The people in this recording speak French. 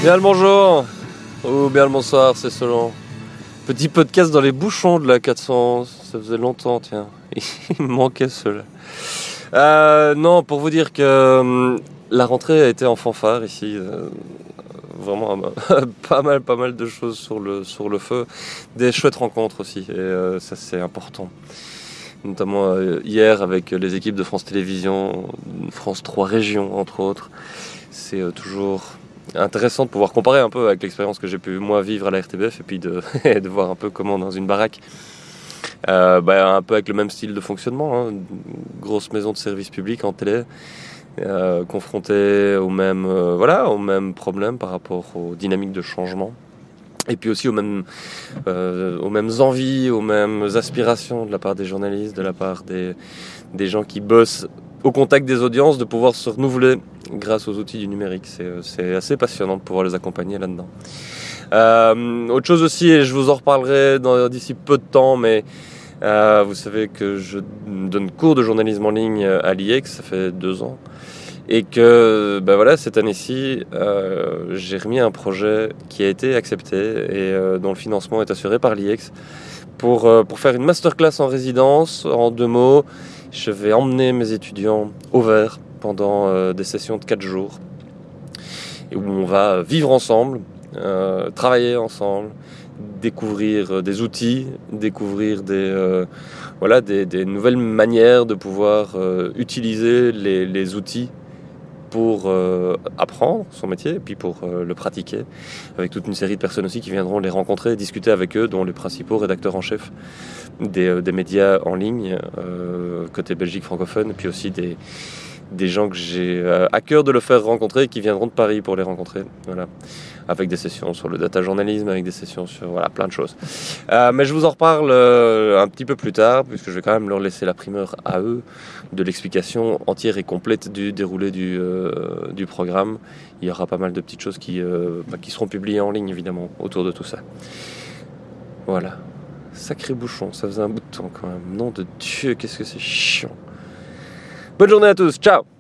Bien le bonjour, ou bien le bonsoir, c'est selon. Petit podcast dans les bouchons de la 411, ça faisait longtemps, tiens, il me manquait ceux-là. Non, pour vous dire que la rentrée a été en fanfare ici, vraiment pas mal de choses sur le feu, des chouettes rencontres aussi, et ça c'est important. Notamment hier avec les équipes de France Télévisions, France 3 Régions entre autres, c'est toujours intéressant de pouvoir comparer un peu avec l'expérience que j'ai pu moi vivre à la RTBF et puis de voir un peu comment dans une baraque, un peu avec le même style de fonctionnement, une grosse maison de service public en télé, confrontée aux mêmes problèmes par rapport aux dynamiques de changement et puis aussi aux mêmes envies, aux mêmes aspirations de la part des journalistes, de la part des gens qui bossent au contact des audiences, de pouvoir se renouveler grâce aux outils du numérique. C'est assez passionnant de pouvoir les accompagner là-dedans. Autre chose aussi, et je vous en reparlerai d'ici peu de temps, mais vous savez que je donne cours de journalisme en ligne à l'IEX, ça fait 2 ans, et que cette année-ci, j'ai remis un projet qui a été accepté et dont le financement est assuré par l'IEX pour faire une masterclass en résidence. En 2 mots, je vais emmener mes étudiants au vert pendant des sessions de 4 jours et où on va vivre ensemble, travailler ensemble, découvrir des outils, découvrir des nouvelles manières de pouvoir utiliser les outils pour apprendre son métier et puis pour le pratiquer, avec toute une série de personnes aussi qui viendront les rencontrer et discuter avec eux, dont les principaux rédacteurs en chef des médias en ligne côté Belgique francophone, et puis aussi des gens que j'ai à cœur de le faire rencontrer et qui viendront de Paris pour les rencontrer, voilà, avec des sessions sur le data journalisme, avec des sessions sur plein de choses. Mais je vous en reparle un petit peu plus tard, puisque je vais quand même leur laisser la primeur à eux de l'explication entière et complète du déroulé du programme. Il y aura pas mal de petites choses qui seront publiées en ligne, évidemment, autour de tout ça. Voilà. Sacré bouchon, ça faisait un bout de temps quand même. Nom de Dieu, qu'est-ce que c'est chiant. Bonne journée à tous, ciao!